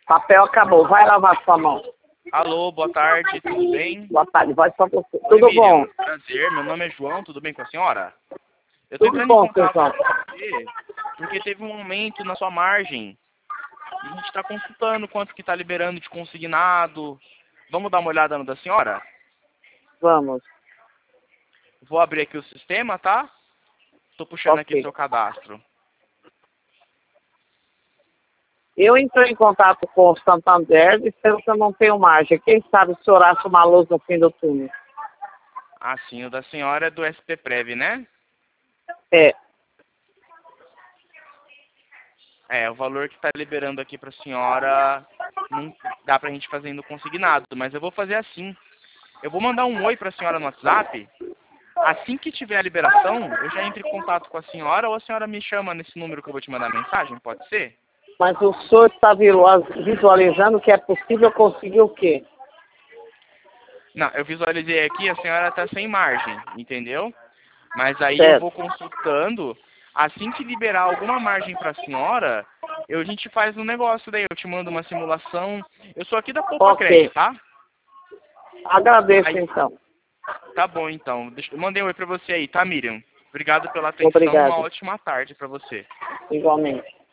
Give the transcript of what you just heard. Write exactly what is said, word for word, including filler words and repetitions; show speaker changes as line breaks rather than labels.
Papel acabou. Vai lavar sua mão.
Alô, boa tarde, tudo bem?
Boa tarde, voz pra você.
Oi,
Tudo
Miriam,
bom?
prazer, meu nome é João, tudo bem com a senhora? Eu tô
Tudo
entrando em
bom,
contato
pessoal.
com você porque teve um aumento na sua margem. E a gente está consultando quanto que está liberando de consignado. Vamos dar uma olhada no da senhora?
Vamos.
Vou abrir aqui o sistema, tá? Estou puxando aqui
Ok.
seu cadastro.
Eu entrei em contato com o Santander dizendo que eu não tenho margem. Quem sabe o senhor acha uma luz no fim do túnel?
Ah, sim, o da senhora é do S P Prev, né?
É.
É, o valor que está liberando aqui para a senhora não dá para a gente fazer no consignado, mas eu vou fazer assim. Eu vou mandar um oi para a senhora no WhatsApp. Assim que tiver a liberação, eu já entro em contato com a senhora ou a senhora me chama nesse número que eu vou te mandar mensagem, pode ser?
Mas o senhor está visualizando que é possível conseguir o quê?
Não, eu visualizei aqui, a senhora está sem margem, entendeu? Mas aí eu
Certo.
vou consultando. Assim que liberar alguma margem para a senhora, eu, a gente faz um negócio daí. Eu te mando uma simulação. Eu sou aqui da Poupa
Ok.
Crédito, tá?
Agradeço,
Aí,
então.
tá bom, então. Deixa, eu mandei um oi para você aí, tá, Miriam? Obrigado pela atenção. Uma
Obrigado.
ótima tarde para você.
Igualmente.